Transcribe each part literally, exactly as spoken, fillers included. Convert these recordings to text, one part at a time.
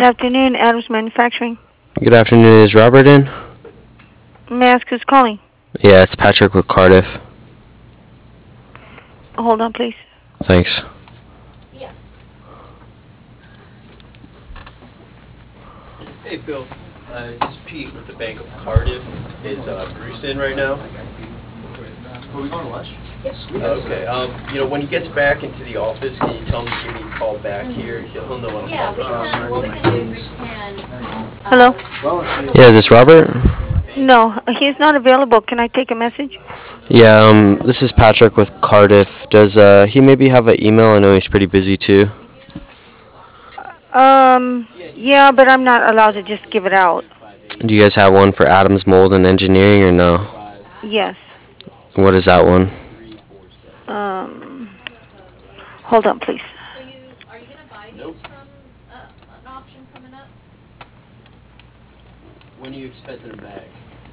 afternoon, Adams Manufacturing. Good afternoon. Is Robert in? May I ask who's calling? Yeah, it's Patrick with Cardiff. Hold on, please. Thanks. Yeah. Hey, Phil. Uh, this is Pete with the Bank of Cardiff. Is uh, Bruce in right now? Are we going to lunch? Yes. Okay. Um, you know, when he gets back into the office, can you tell him to give me a call back here? He'll, he'll know what I'm Yeah, talking we about. can, what we can do is we can. uh, Hello? Yeah, is this Robert? No, he's not available. Can I take a message? Yeah, um, this is Patrick with Cardiff. Does uh, he maybe have an email? I know he's pretty busy too. Um, yeah, but I'm not allowed to just give it out. Do you guys have one for Adams Mold and Engineering or no? Yes. What is that one? Um, hold on, please. So you, are you gonna buy these from, uh, an auction coming up? When are you expecting him back?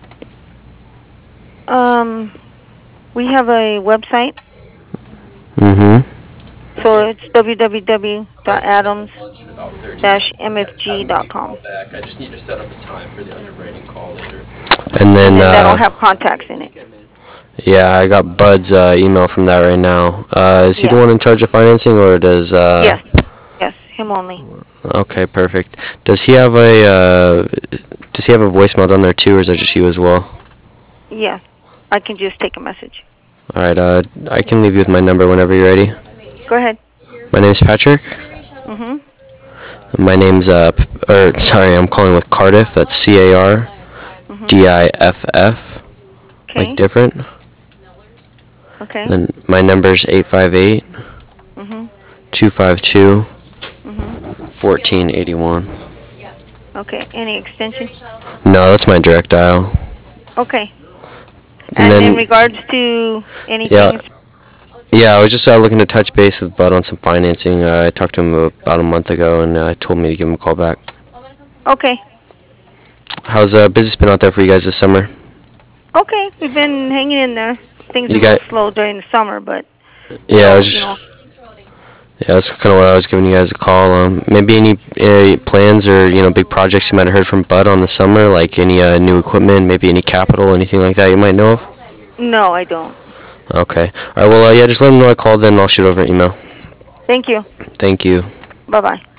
Um, we have a website, Mm-hmm. so it's w w w dot adams About thirty dash minutes. m f g dot com. Back. I just need to set up a time for the underwriting call later. And then, And that'll uh, have contacts in it. yeah, I got Bud's uh, email from that right now. Uh, is he the Yeah. one in charge of financing, or does? Uh, Yes. Yes, him only. Okay, perfect. Does he have a uh, Does he have a voicemail down there too, or is that just you as well? Yeah. I can just take a message. All right, uh, I can leave you with my number whenever you're ready. Go ahead. My name's Patrick. Mm-hmm. My name's uh, P- or sorry, I'm calling with Cardiff. That's C A R D I F F, Okay. like different. Okay. Then my number's eight five eight, Mm-hmm. two five two, Mm-hmm. fourteen eighty-one. Okay. Any extension? No, that's my direct dial. Okay. And And, then- in regards to anything, Yeah. Yeah, I was just uh, looking to touch base with Bud on some financing. Uh, I talked to him about a month ago, and uh, told me to give him a call back. okay. How's uh, business been out there for you guys this summer? Okay. We've been hanging in there. Things You are a little got- slow during the summer, but Yeah, I was you just know, yeah, that's kind of why I was giving you guys a call. Um, maybe any uh, plans or you know big projects you might have heard from Bud on the summer, like any uh, new equipment, maybe any capital, anything like that you might know of. no, I don't. Okay. All right. Well, uh, yeah, just let him know I called, then I'll shoot over an email. Thank you. Thank you. Bye-bye.